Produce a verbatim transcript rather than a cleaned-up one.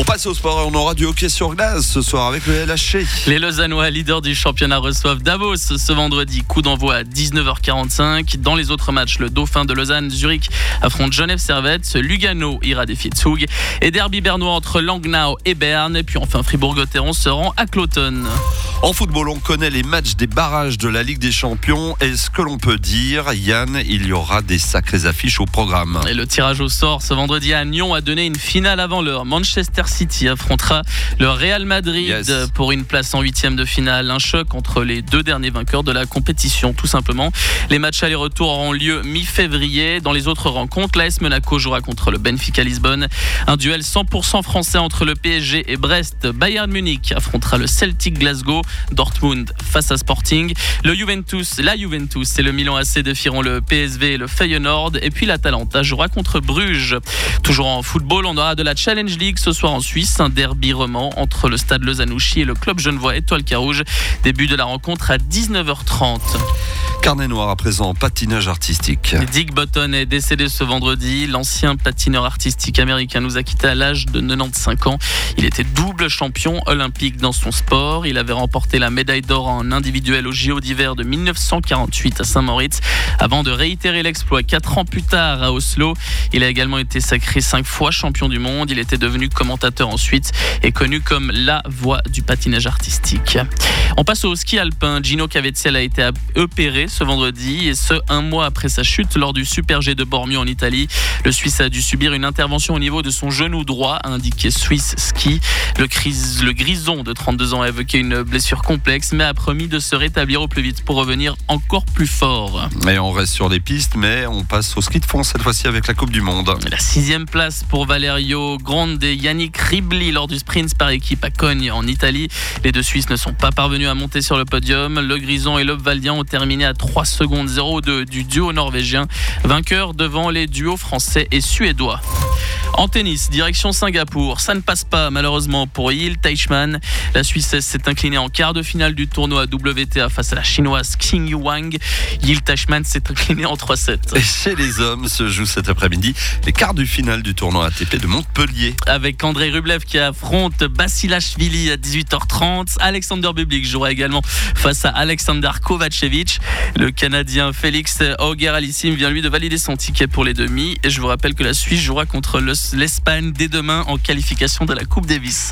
On passe au sport et on aura du hockey sur glace ce soir avec le L H C. Les Lausannois, leaders du championnat, reçoivent Davos ce vendredi. Coup d'envoi à dix-neuf heures quarante-cinq. Dans les autres matchs, le Dauphin de Lausanne, Zurich affronte Genève Servette. Lugano ira défier Zug. Et derby bernois entre Langnau et Berne. Et puis enfin, Fribourg-Gotteron se rend à Cloton. En football, on connaît les matchs des barrages de la Ligue des Champions. Est-ce que l'on peut dire, Yann, il y aura des sacrées affiches au programme? Et le tirage au sort ce vendredi à Nyon a donné une finale avant l'heure. Manchester City affrontera le Real Madrid yes. pour une place en huitième de finale. Un choc entre les deux derniers vainqueurs de la compétition, tout simplement. Les matchs aller-retour auront lieu mi-février. Dans les autres rencontres, l'A S Monaco jouera contre le Benfica Lisbonne. Un duel cent pour cent français entre le P S G et Brest. Bayern Munich affrontera le Celtic Glasgow. Dortmund face à Sporting. Le Juventus, la Juventus et le Milan A C défieront le P S V et le Feyenoord. Et puis l'Atalanta jouera contre Bruges. Toujours en football, on aura de la Challenge League ce soir en Suisse. Un derby roman entre le Stade Lausanne-Ouchy et le club genevois Étoile Carouge. Début de la rencontre à dix-neuf heures trente. Carnet noir à présent, patinage artistique. Dick Button est décédé ce vendredi. L'ancien patineur artistique américain nous a quitté à l'âge de quatre-vingt-quinze ans. Il était double champion olympique dans son sport. Il avait remporté la médaille d'or en individuel aux J O d'hiver de dix-neuf cent quarante-huit à Saint-Moritz avant de réitérer l'exploit quatre ans plus tard à Oslo. Il a également été sacré cinq fois champion du monde. Il était devenu commentateur ensuite et connu comme la voix du patinage artistique. On passe au ski alpin. Gino Caviezel a été opéré ce vendredi et ce un mois après sa chute lors du Super G de Bormio en Italie. Le Suisse a dû subir une intervention au niveau de son genou droit, a indiqué Swiss Ski. Le, crise, le grison de trente-deux ans a évoqué une blessure complexe mais a promis de se rétablir au plus vite pour revenir encore plus fort. Et on reste sur les pistes mais on passe au ski de fond cette fois-ci avec la Coupe du Monde. La sixième place pour Valerio Grande et Yannick Ribli lors du sprint par équipe à Cogne en Italie. Les deux Suisses ne sont pas parvenus à monter sur le podium. Le Grison et l'Obvaldien ont terminé à trois secondes zéro deux du duo norvégien, vainqueur devant les duos français et suédois. En tennis, direction Singapour. Ça ne passe pas malheureusement pour Jil Teichmann. La Suissesse s'est inclinée en quart de finale du tournoi W T A face à la chinoise Xing Yuang. Jil Teichmann s'est incliné en trois sept. Et chez les hommes se joue cet après-midi les quarts de finale du tournoi A T P de Montpellier. Avec Andrei Rublev qui affronte Basilashvili à dix-huit heures trente. Alexander Bublik jouera également face à Alexander Kovacevic. Le Canadien Félix Auger-Aliassime vient lui de valider son ticket pour les demi. Et je vous rappelle que la Suisse jouera contre l'Espagne dès demain en qualification de la Coupe Davis.